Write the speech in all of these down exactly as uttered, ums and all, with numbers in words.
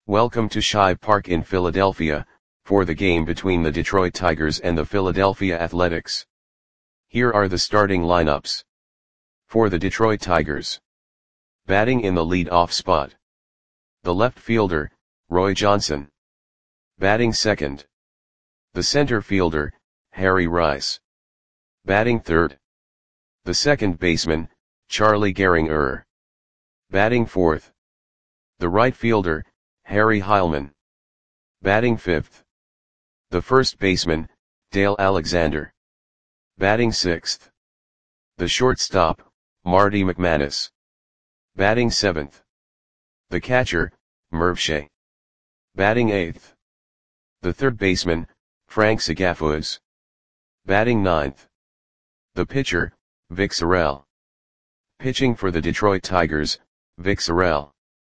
Welcome to Shibe Park in Philadelphia, for the game between the Detroit Tigers and the Philadelphia Athletics. Here are the starting lineups. For the Detroit Tigers. Batting in the lead-off spot. The left fielder, Roy Johnson. Batting second. The center fielder, Harry Rice. Batting third. The second baseman, Charlie Gehringer. Batting fourth. The right fielder, Harry Heilmann. Batting fifth. The first baseman, Dale Alexander. Batting sixth. The shortstop, Marty McManus. Batting seventh. The catcher, Merv Shea. Batting eighth. The third baseman, Frank Segafus. Batting ninth. The pitcher, Vic Sorrell. Pitching for the Detroit Tigers, Vic Sorrell.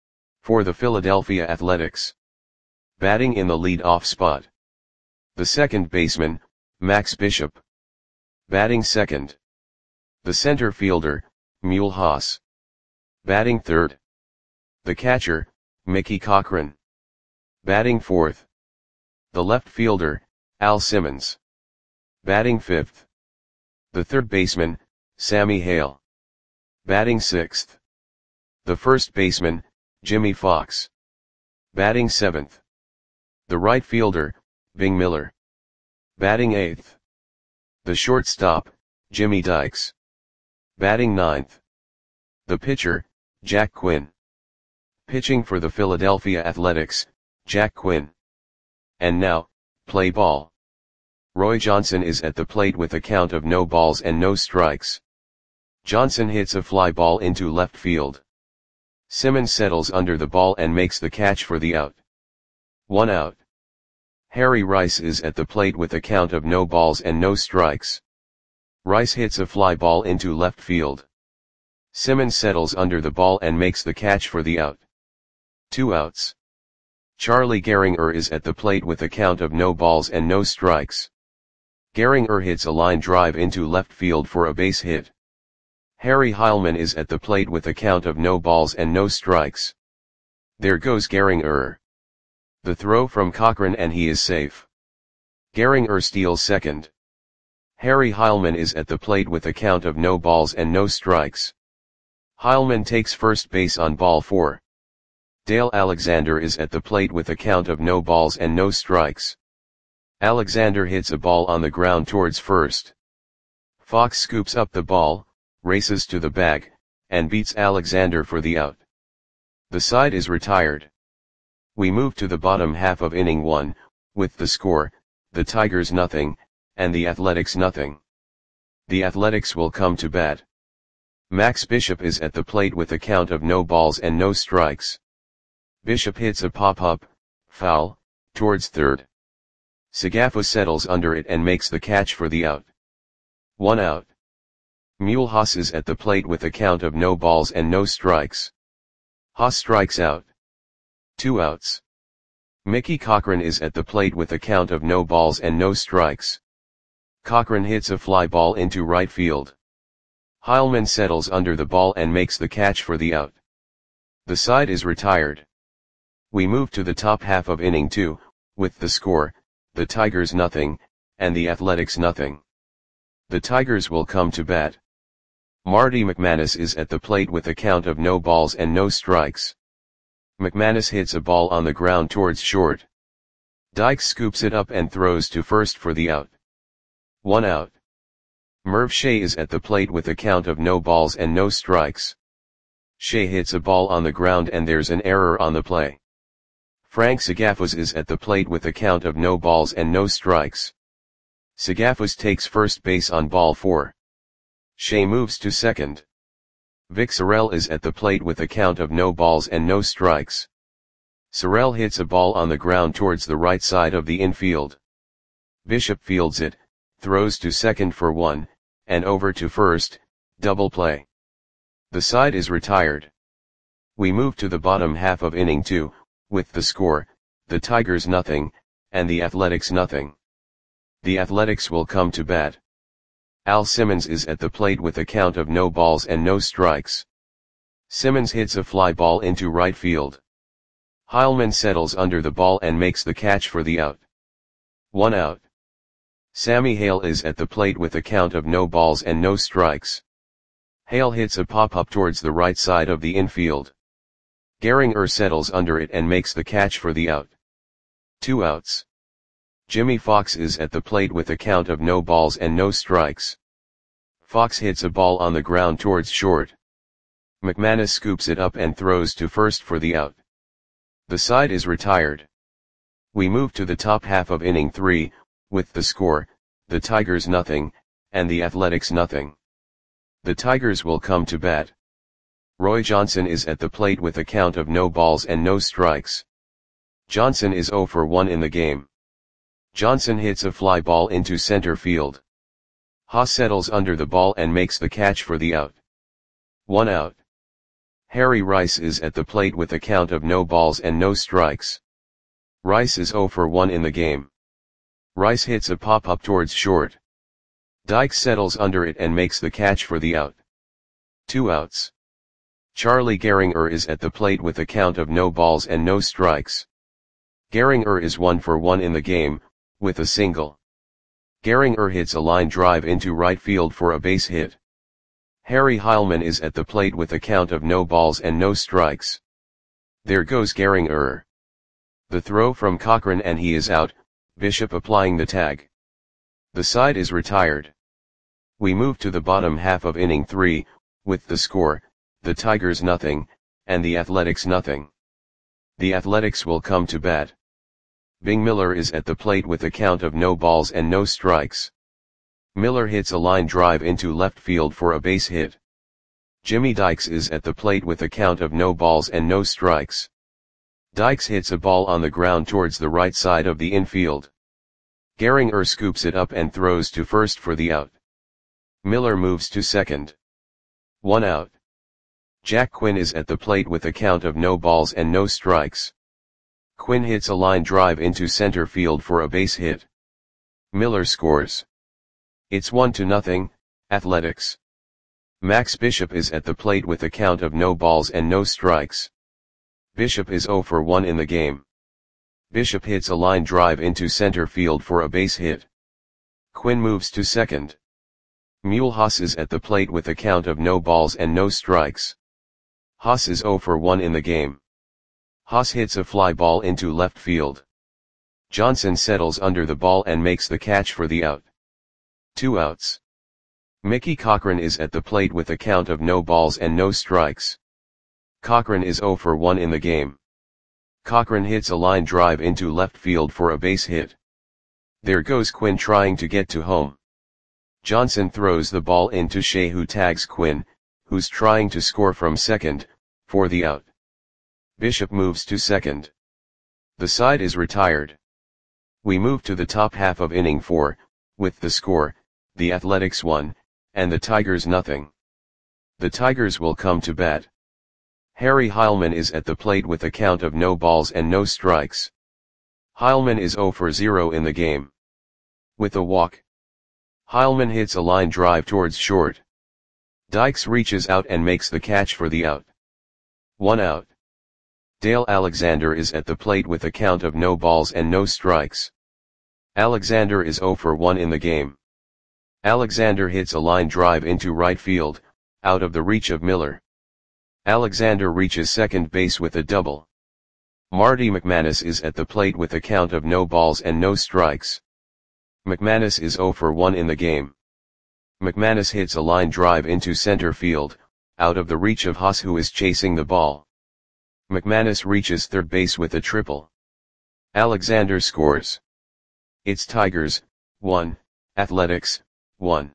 For the Philadelphia Athletics. Batting in the lead-off spot. The second baseman, Max Bishop. Batting second. The center fielder, Mule Haas. Batting third. The catcher, Mickey Cochrane. Batting fourth. The left fielder, Al Simmons. Batting fifth. The third baseman, Sammy Hale. Batting sixth. The first baseman, Jimmy Fox. Batting seventh. The right fielder, Bing Miller. Batting eighth. The shortstop, Jimmy Dykes. Batting ninth. The pitcher, Jack Quinn. Pitching for the Philadelphia Athletics, Jack Quinn. And now, play ball. Roy Johnson is at the plate with a count of no balls and no strikes. Johnson hits a fly ball into left field. Simmons settles under the ball and makes the catch for the out. One out. Harry Rice is at the plate with a count of no balls and no strikes. Rice hits a fly ball into left field. Simmons settles under the ball and makes the catch for the out. Two outs. Charlie Gehringer is at the plate with a count of no balls and no strikes. Gehringer hits a line drive into left field for a base hit. Harry Heilmann is at the plate with a count of no balls and no strikes. There goes Gehringer. The throw from Cochrane and he is safe. Gehringer steals second. Harry Heilmann is at the plate with a count of no balls and no strikes. Heilmann takes first base on ball four. Dale Alexander is at the plate with a count of no balls and no strikes. Alexander hits a ball on the ground towards first. Fox scoops up the ball, races to the bag, and beats Alexander for the out. The side is retired. We move to the bottom half of inning one, with the score, the Tigers nothing, and the Athletics nothing. The Athletics will come to bat. Max Bishop is at the plate with a count of no balls and no strikes. Bishop hits a pop-up, foul, towards third. Segafus settles under it and makes the catch for the out. One out. Mule Haas is at the plate with a count of no balls and no strikes. Haas strikes out. Two outs. Mickey Cochrane is at the plate with a count of no balls and no strikes. Cochrane hits a fly ball into right field. Heilmann settles under the ball and makes the catch for the out. The side is retired. We move to the top half of inning two, with the score, the Tigers nothing, and the Athletics nothing. The Tigers will come to bat. Marty McManus is at the plate with a count of no balls and no strikes. McManus hits a ball on the ground towards short. Dykes scoops it up and throws to first for the out. One out. Merv Shea is at the plate with a count of no balls and no strikes. Shea hits a ball on the ground and there's an error on the play. Frank Segafus is at the plate with a count of no balls and no strikes. Segafus takes first base on ball four. Shea moves to second. Vic Sorrell is at the plate with a count of no balls and no strikes. Sorrell hits a ball on the ground towards the right side of the infield. Bishop fields it, throws to second for one, and over to first, double play. The side is retired. We move to the bottom half of inning two, with the score, the Tigers nothing, and the Athletics nothing. The Athletics will come to bat. Al Simmons is at the plate with a count of no balls and no strikes. Simmons hits a fly ball into right field. Heilman settles under the ball and makes the catch for the out. One out. Sammy Hale is at the plate with a count of no balls and no strikes. Hale hits a pop-up towards the right side of the infield. Gehringer settles under it and makes the catch for the out. Two outs. Jimmy Fox is at the plate with a count of no balls and no strikes. Fox hits a ball on the ground towards short. McManus scoops it up and throws to first for the out. The side is retired. We move to the top half of inning three, with the score, the Tigers nothing, and the Athletics nothing. The Tigers will come to bat. Roy Johnson is at the plate with a count of no balls and no strikes. Johnson is oh for one in the game. Johnson hits a fly ball into center field. Haas settles under the ball and makes the catch for the out. One out. Harry Rice is at the plate with a count of no balls and no strikes. Rice is oh for one in the game. Rice hits a pop-up towards short. Dykes settles under it and makes the catch for the out. Two outs. Charlie Gehringer is at the plate with a count of no balls and no strikes. Gehringer is one for one in the game, with a single. Gehringer hits a line drive into right field for a base hit. Harry Heilman is at the plate with a count of no balls and no strikes. There goes Gehringer. The throw from Cochran and he is out, Bishop applying the tag. The side is retired. We move to the bottom half of inning three, with the score, the Tigers nothing, and the Athletics nothing. The Athletics will come to bat. Bing Miller is at the plate with a count of no balls and no strikes. Miller hits a line drive into left field for a base hit. Jimmy Dykes is at the plate with a count of no balls and no strikes. Dykes hits a ball on the ground towards the right side of the infield. Gehringer scoops it up and throws to first for the out. Miller moves to second. One out. Jack Quinn is at the plate with a count of no balls and no strikes. Quinn hits a line drive into center field for a base hit. Miller scores. It's one to nothing, Athletics. Max Bishop is at the plate with a count of no balls and no strikes. Bishop is oh for one in the game. Bishop hits a line drive into center field for a base hit. Quinn moves to second. Mule Haas is at the plate with a count of no balls and no strikes. Haas is oh for one in the game. Haas hits a fly ball into left field. Johnson settles under the ball and makes the catch for the out. Two outs. Mickey Cochran is at the plate with a count of no balls and no strikes. Cochran is oh for one in the game. Cochran hits a line drive into left field for a base hit. There goes Quinn trying to get to home. Johnson throws the ball into Shea, who tags Quinn, who's trying to score from second, for the out. Bishop moves to second. The side is retired. We move to the top half of inning four, with the score, the Athletics one, and the Tigers nothing. The Tigers will come to bat. Harry Heilman is at the plate with a count of no balls and no strikes. Heilman is oh for zero in the game. With a walk. Heilman hits a line drive towards short. Dykes reaches out and makes the catch for the out. One out. Dale Alexander is at the plate with a count of no balls and no strikes. Alexander is oh for one in the game. Alexander hits a line drive into right field, out of the reach of Miller. Alexander reaches second base with a double. Marty McManus is at the plate with a count of no balls and no strikes. McManus is oh for one in the game. McManus hits a line drive into center field, out of the reach of Haas, who is chasing the ball. McManus reaches third base with a triple. Alexander scores. It's Tigers, one, Athletics, one.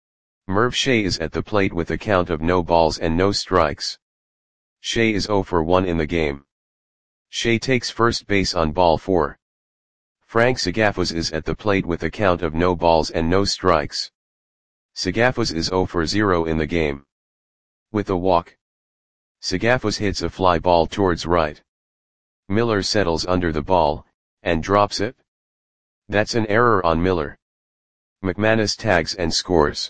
Merv Shea is at the plate with a count of no balls and no strikes. Shea is oh for one in the game. Shea takes first base on ball four. Frank Sagafos is at the plate with a count of no balls and no strikes. Sagafos is oh for zero in the game. With a walk. Sagafos hits a fly ball towards right. Miller settles under the ball, and drops it. That's an error on Miller. McManus tags and scores.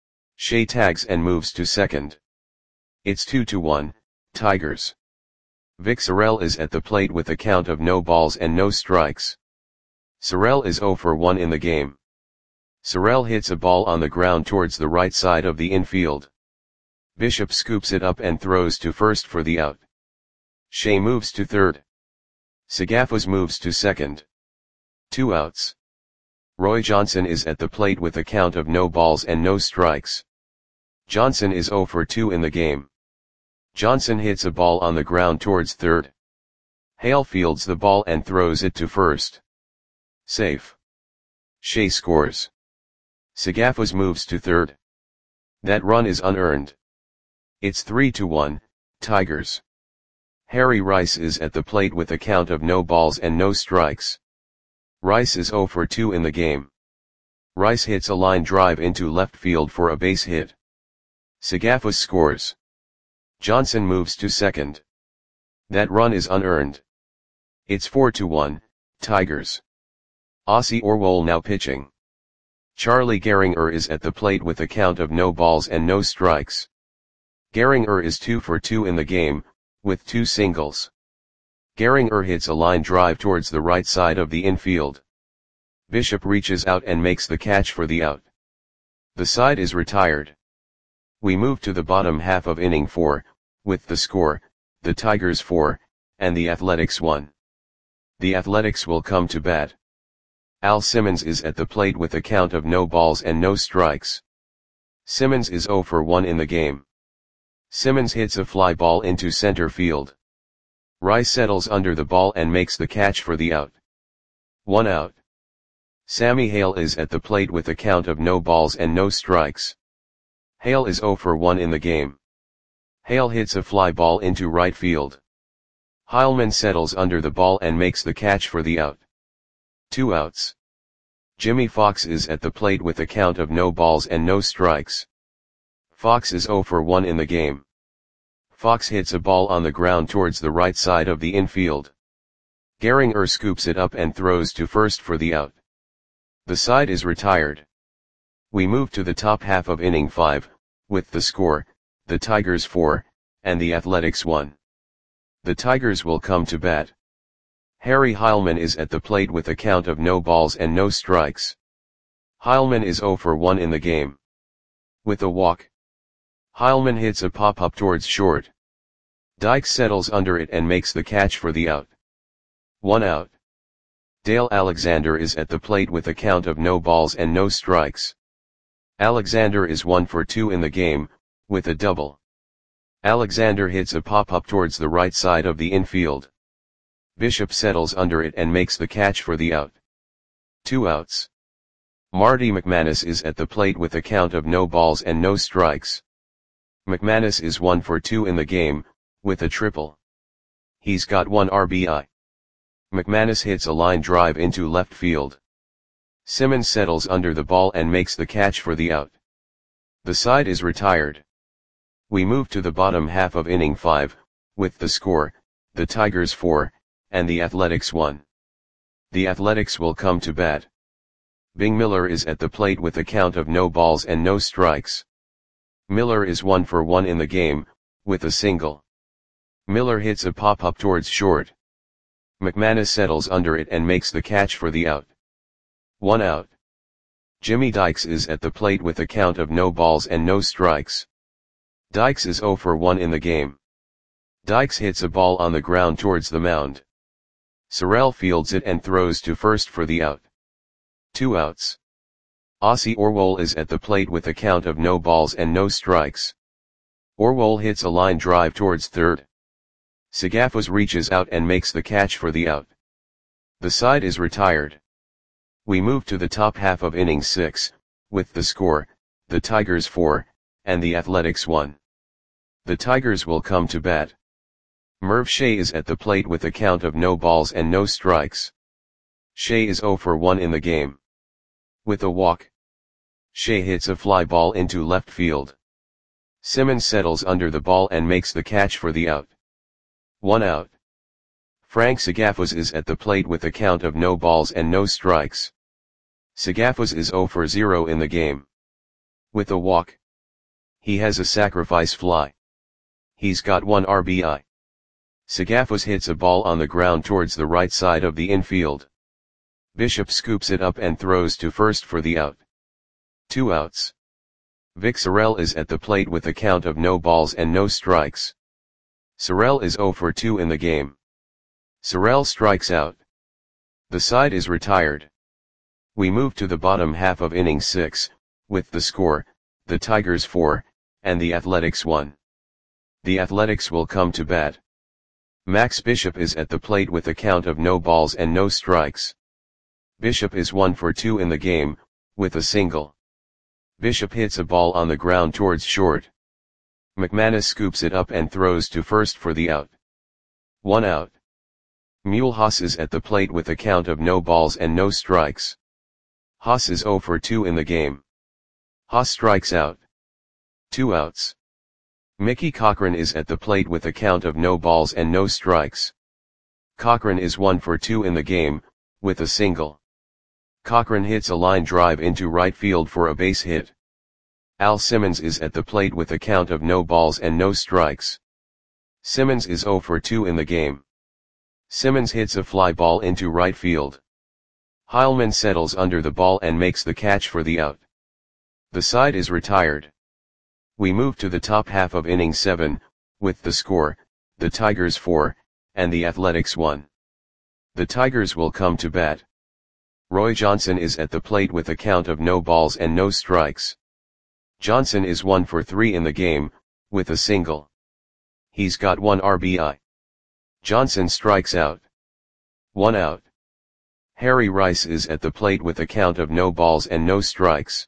Shea tags and moves to second. It's two to one, Tigers. Vic Sorel is at the plate with a count of no balls and no strikes. Sorel is zero for one in the game. Sorel hits a ball on the ground towards the right side of the infield. Bishop scoops it up and throws to first for the out. Shea moves to third. Sagafos moves to second. Two outs. Roy Johnson is at the plate with a count of no balls and no strikes. Johnson is zero for two in the game. Johnson hits a ball on the ground towards third. Hale fields the ball and throws it to first. Safe. Shea scores. Sagafos moves to third. That run is unearned. It's three to one, Tigers. Harry Rice is at the plate with a count of no balls and no strikes. Rice is zero for two in the game. Rice hits a line drive into left field for a base hit. Sagafos scores. Johnson moves to second. That run is unearned. It's four to one, Tigers. Ossie Orwell now pitching. Charlie Gehringer is at the plate with a count of no balls and no strikes. Gehringer is two for two in the game, with two singles. Gehringer hits a line drive towards the right side of the infield. Bishop reaches out and makes the catch for the out. The side is retired. We move to the bottom half of inning four, with the score, the Tigers four, and the Athletics one. The Athletics will come to bat. Al Simmons is at the plate with a count of no balls and no strikes. Simmons is zero for one in the game. Simmons hits a fly ball into center field. Rice settles under the ball and makes the catch for the out. One out. Sammy Hale is at the plate with a count of no balls and no strikes. Hale is zero for one in the game. Hale hits a fly ball into right field. Heilman settles under the ball and makes the catch for the out. Two outs. Jimmy Fox is at the plate with a count of no balls and no strikes. Fox is zero for one in the game. Fox hits a ball on the ground towards the right side of the infield. Gehringer scoops it up and throws to first for the out. The side is retired. We move to the top half of inning five, with the score, the Tigers four, and the Athletics one. The Tigers will come to bat. Harry Heilman is at the plate with a count of no balls and no strikes. Heilman is zero for one in the game. With a walk. Heilman hits a pop-up towards short. Dykes settles under it and makes the catch for the out. One out. Dale Alexander is at the plate with a count of no balls and no strikes. Alexander is one for two in the game, with a double. Alexander hits a pop-up towards the right side of the infield. Bishop settles under it and makes the catch for the out. Two outs. Marty McManus is at the plate with a count of no balls and no strikes. McManus is one for two in the game, with a triple. He's got one R B I. McManus hits a line drive into left field. Simmons settles under the ball and makes the catch for the out. The side is retired. We move to the bottom half of inning five, with the score, the Tigers four, and the Athletics one. The Athletics will come to bat. Bing Miller is at the plate with a count of no balls and no strikes. Miller is one for one in the game, with a single. Miller hits a pop-up towards short. McManus settles under it and makes the catch for the out. One out. Jimmy Dykes is at the plate with a count of no balls and no strikes. Dykes is zero for one in the game. Dykes hits a ball on the ground towards the mound. Sorel fields it and throws to first for the out. Two outs. Ossie Orwell is at the plate with a count of no balls and no strikes. Orwell hits a line drive towards third. Sagafos reaches out and makes the catch for the out. The side is retired. We move to the top half of inning six, with the score, the Tigers four, and the Athletics one. The Tigers will come to bat. Merv Shea is at the plate with a count of no balls and no strikes. Shea is zero for one in the game. With a walk. Shea hits a fly ball into left field. Simmons settles under the ball and makes the catch for the out. One out. Frank Sagafos is at the plate with a count of no balls and no strikes. Sagafos is zero for zero in the game. With a walk. He has a sacrifice fly. He's got one R B I. Sagafos hits a ball on the ground towards the right side of the infield. Bishop scoops it up and throws to first for the out. Two outs. Vic Sorel is at the plate with a count of no balls and no strikes. Sorel is zero for two in the game. Sorel strikes out. The side is retired. We move to the bottom half of inning six, with the score, the Tigers four, and the Athletics one. The Athletics will come to bat. Max Bishop is at the plate with a count of no balls and no strikes. Bishop is one for two in the game, with a single. Bishop hits a ball on the ground towards short. McManus scoops it up and throws to first for the out. One out. Mule Haas is at the plate with a count of no balls and no strikes. Haas is zero for two in the game. Haas strikes out. Two outs. Mickey Cochran is at the plate with a count of no balls and no strikes. Cochran is one for two in the game, with a single. Cochran hits a line drive into right field for a base hit. Al Simmons is at the plate with a count of no balls and no strikes. Simmons is zero for two in the game. Simmons hits a fly ball into right field. Heilman settles under the ball and makes the catch for the out. The side is retired. We move to the top half of inning seven, with the score, the Tigers four, and the Athletics one. The Tigers will come to bat. Roy Johnson is at the plate with a count of no balls and no strikes. Johnson is one for three in the game, with a single. He's got one R B I. Johnson strikes out. One out. Harry Rice is at the plate with a count of no balls and no strikes.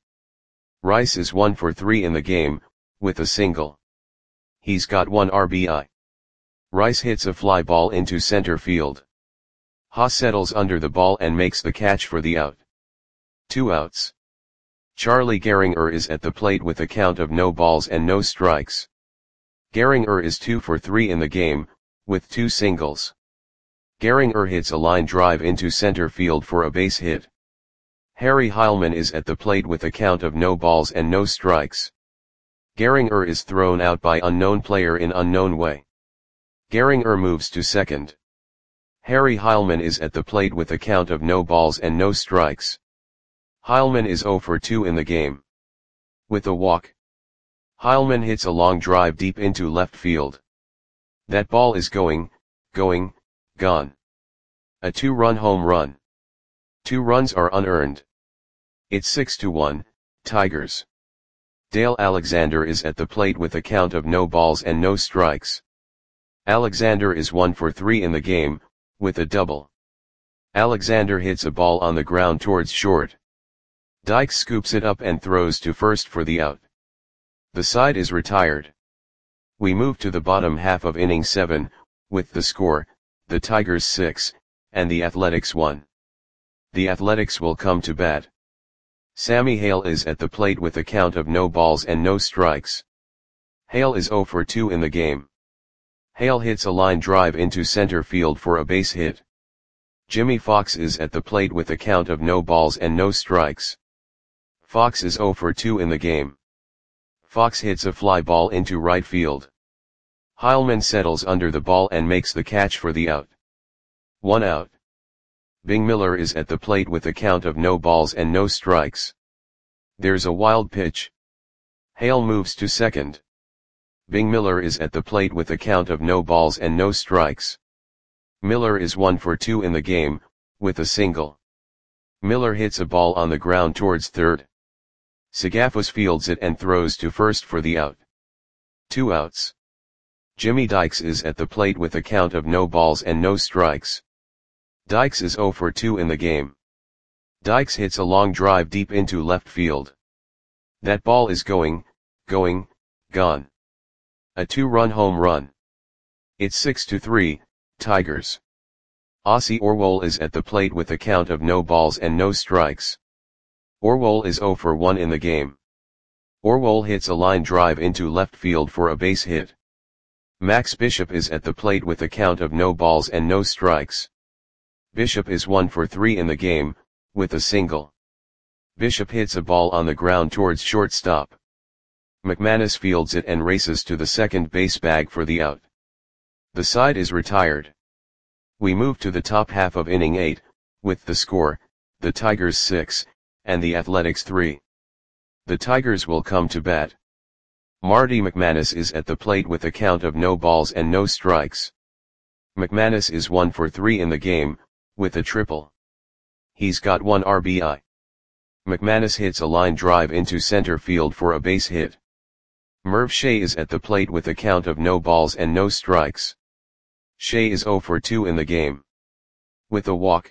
Rice is one for three in the game, with a single. He's got one R B I. Rice hits a fly ball into center field. Haas settles under the ball and makes the catch for the out. Two outs. Charlie Gehringer is at the plate with a count of no balls and no strikes. Gehringer is two for three in the game, with two singles. Gehringer hits a line drive into center field for a base hit. Harry Heilman is at the plate with a count of no balls and no strikes. Gehringer is thrown out by unknown player in unknown way. Gehringer moves to second. Harry Heilman is at the plate with a count of no balls and no strikes. Heilman is zero for two in the game. With a walk. Heilman hits a long drive deep into left field. That ball is going, going, gone. A two-run home run. Two runs are unearned. It's six to one, Tigers. Dale Alexander is at the plate with a count of no balls and no strikes. Alexander is one for three in the game, with a double. Alexander hits a ball on the ground towards short. Dykes scoops it up and throws to first for the out. The side is retired. We move to the bottom half of inning seven, with the score, the Tigers six, and the Athletics one. The Athletics will come to bat. Sammy Hale is at the plate with a count of no balls and no strikes. Hale is zero for two in the game. Hale hits a line drive into center field for a base hit. Jimmy Fox is at the plate with a count of no balls and no strikes. Fox is zero for two in the game. Fox hits a fly ball into right field. Heilman settles under the ball and makes the catch for the out. One out. Bing Miller is at the plate with a count of no balls and no strikes. There's a wild pitch. Hale moves to second. Bing Miller is at the plate with a count of no balls and no strikes. Miller is one for two in the game, with a single. Miller hits a ball on the ground towards third. Sagafos fields it and throws to first for the out. Two outs. Jimmy Dykes is at the plate with a count of no balls and no strikes. Dykes is zero for two in the game. Dykes hits a long drive deep into left field. That ball is going, going, gone. A two-run home run. It's six to three, Tigers. Ossie Orwell is at the plate with a count of no balls and no strikes. Orwell is zero for one in the game. Orwell hits a line drive into left field for a base hit. Max Bishop is at the plate with a count of no balls and no strikes. Bishop is one for three in the game, with a single. Bishop hits a ball on the ground towards shortstop. McManus fields it and races to the second base bag for the out. The side is retired. We move to the top half of inning eight, with the score, the Tigers six, and the Athletics three. The Tigers will come to bat. Marty McManus is at the plate with a count of no balls and no strikes. McManus is one for three in the game, with a triple. He's got one R B I. McManus hits a line drive into center field for a base hit. Merv Shea is at the plate with a count of no balls and no strikes. Shea is zero for two in the game. With a walk.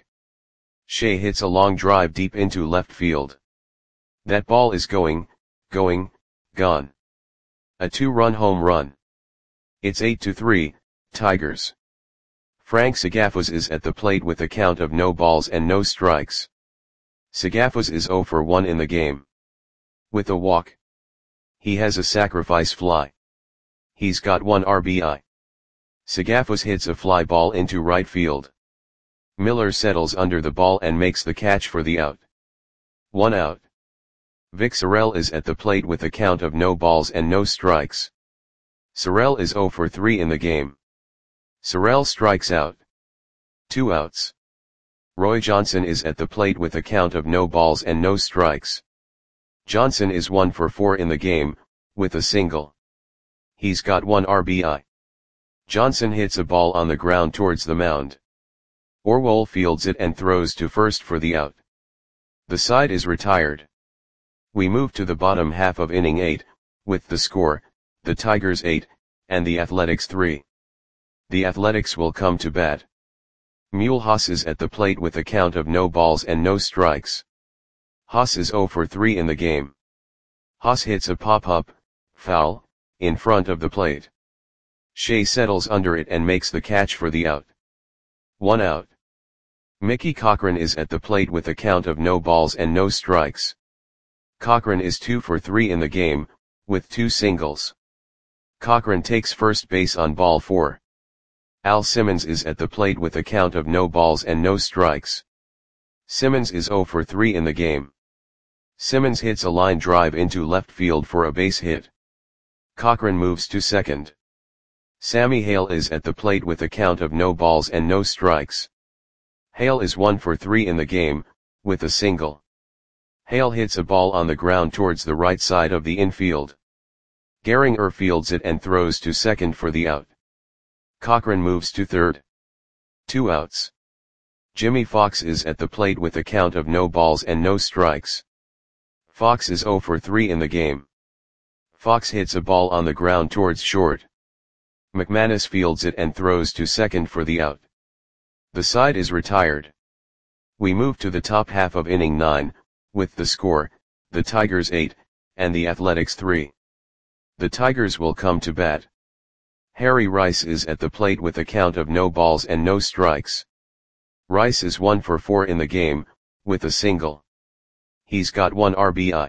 Shea hits a long drive deep into left field. That ball is going, going, gone. A two-run home run. It's eight to three, Tigers. Frank Sagafos is at the plate with a count of no balls and no strikes. Sagafos is zero for one in the game. With a walk. He has a sacrifice fly. He's got one R B I. Sagafos hits a fly ball into right field. Miller settles under the ball and makes the catch for the out. One out. Vic Sorrell is at the plate with a count of no balls and no strikes. Sorrell is zero for three in the game. Sorrell strikes out. Two outs. Roy Johnson is at the plate with a count of no balls and no strikes. Johnson is one for four in the game, with a single. He's got one R B I. Johnson hits a ball on the ground towards the mound. Orwell fields it and throws to first for the out. The side is retired. We move to the bottom half of inning eight, with the score, the Tigers eight, and the Athletics three. The Athletics will come to bat. Mule Haas is at the plate with a count of no balls and no strikes. Haas is zero for three in the game. Haas hits a pop-up, foul, in front of the plate. Shea settles under it and makes the catch for the out. One out. Mickey Cochran is at the plate with a count of no balls and no strikes. Cochran is two for three in the game, with two singles. Cochran takes first base on ball four. Al Simmons is at the plate with a count of no balls and no strikes. Simmons is zero for three in the game. Simmons hits a line drive into left field for a base hit. Cochran moves to second. Sammy Hale is at the plate with a count of no balls and no strikes. Hale is one for three in the game, with a single. Hale hits a ball on the ground towards the right side of the infield. Gehringer fields it and throws to second for the out. Cochran moves to third. Two outs. Jimmy Fox is at the plate with a count of no balls and no strikes. Fox is zero for three in the game. Fox hits a ball on the ground towards short. McManus fields it and throws to second for the out. The side is retired. We move to the top half of inning nine, with the score, the Tigers eight, and the Athletics three. The Tigers will come to bat. Harry Rice is at the plate with a count of no balls and no strikes. Rice is one for four in the game, with a single. He's got one R B I.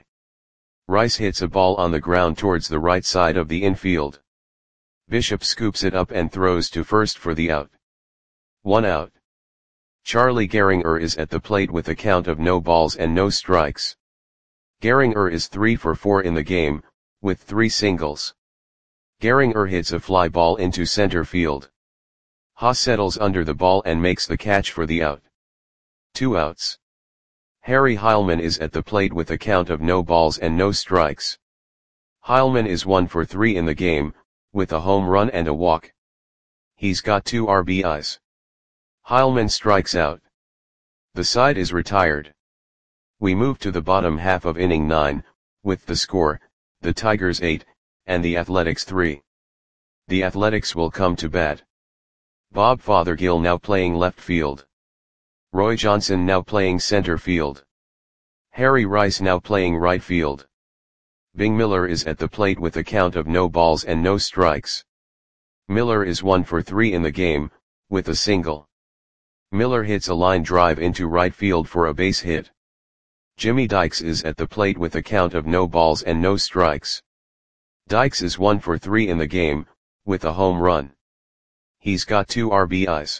Rice hits a ball on the ground towards the right side of the infield. Bishop scoops it up and throws to first for the out. One out. Charlie Gehringer is at the plate with a count of no balls and no strikes. Gehringer is three for four in the game, with three singles. Gehringer hits a fly ball into center field. Haas settles under the ball and makes the catch for the out. Two outs. Harry Heilman is at the plate with a count of no balls and no strikes. Heilman is one for three in the game, with a home run and a walk. He's got two R B Is. Heilman strikes out. The side is retired. We move to the bottom half of inning nine, with the score, the Tigers eight, and the Athletics three. The Athletics will come to bat. Bob Fothergill now playing left field. Roy Johnson now playing center field. Harry Rice now playing right field. Bing Miller is at the plate with a count of no balls and no strikes. Miller is one for three in the game, with a single. Miller hits a line drive into right field for a base hit. Jimmy Dykes is at the plate with a count of no balls and no strikes. Dykes is one for three in the game, with a home run. He's got two R B Is.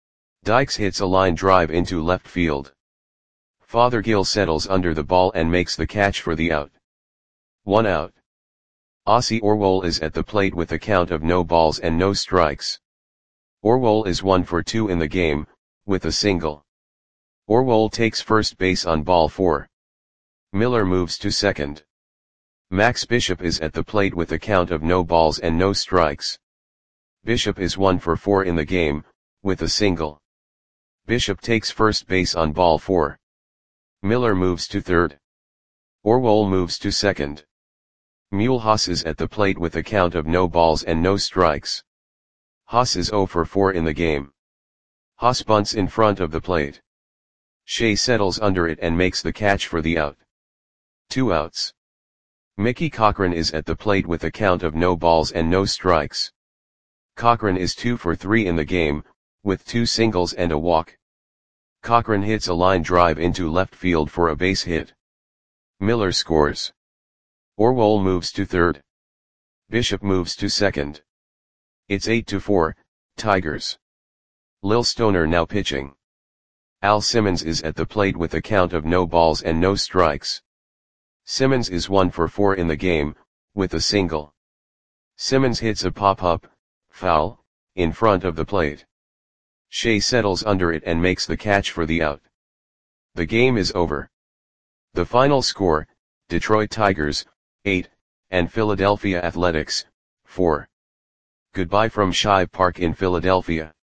Dykes hits a line drive into left field. Fothergill settles under the ball and makes the catch for the out. One out. Ossie Orwell is at the plate with a count of no balls and no strikes. Orwell is one for two in the game, with a single. Orwell takes first base on ball four. Miller moves to second. Max Bishop is at the plate with a count of no balls and no strikes. Bishop is one for four in the game, with a single. Bishop takes first base on ball four. Miller moves to third. Orwell moves to second. Mulhouse is at the plate with a count of no balls and no strikes. Haas is zero for four in the game. Haas bunts in front of the plate. Shea settles under it and makes the catch for the out. Two outs. Mickey Cochrane is at the plate with a count of no balls and no strikes. Cochrane is two for three in the game, with two singles and a walk. Cochrane hits a line drive into left field for a base hit. Miller scores. Orwell moves to third. Bishop moves to second. It's eight to four, Tigers. Lil Stoner now pitching. Al Simmons is at the plate with a count of no balls and no strikes. Simmons is one for four in the game, with a single. Simmons hits a pop-up, foul, in front of the plate. Shea settles under it and makes the catch for the out. The game is over. The final score, Detroit Tigers, eight, and Philadelphia Athletics, four. Goodbye from Shibe Park in Philadelphia.